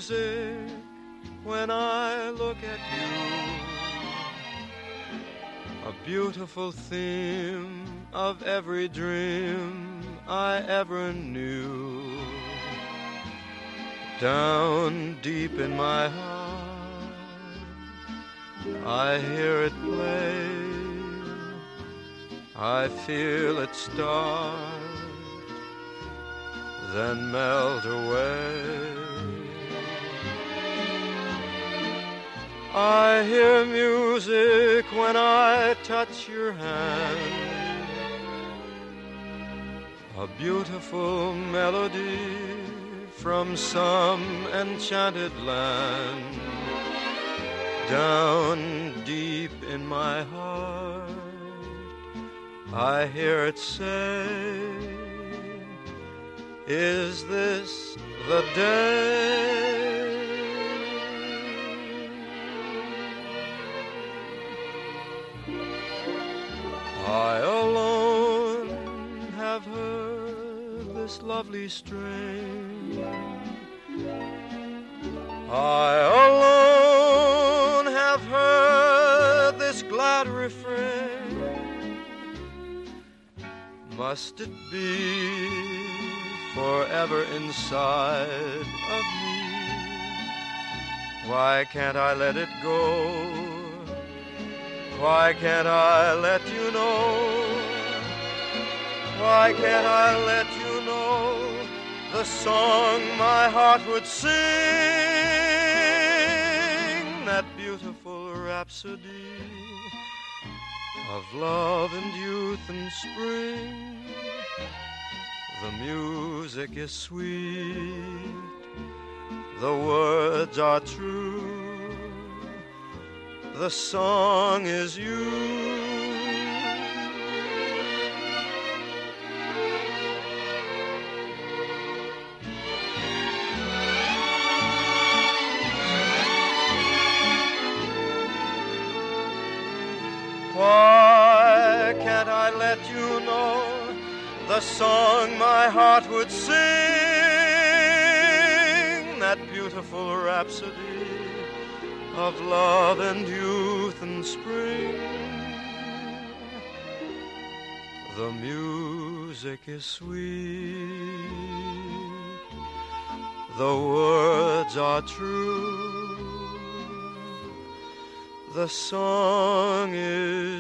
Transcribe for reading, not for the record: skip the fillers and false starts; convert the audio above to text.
music when I look at you. A beautiful theme of every dream I ever knew. Down deep in my heart, I hear it play. I feel it start, then melt away. I hear music when I touch your hand, a beautiful melody from some enchanted land. Down deep in my heart, I hear it say, is this the day? I alone have heard this lovely strain. I alone have heard this glad refrain. Must it be forever inside of me? Why can't I let it go? Why can't I let you know? Why can't I let you know the song my heart would sing? That beautiful rhapsody of love and youth and spring. The music is sweet, the words are true, the song is you. Why can't I let you know the song my heart would sing? That beautiful rhapsody of love and youth and spring. The music is sweet, the words are true, the song is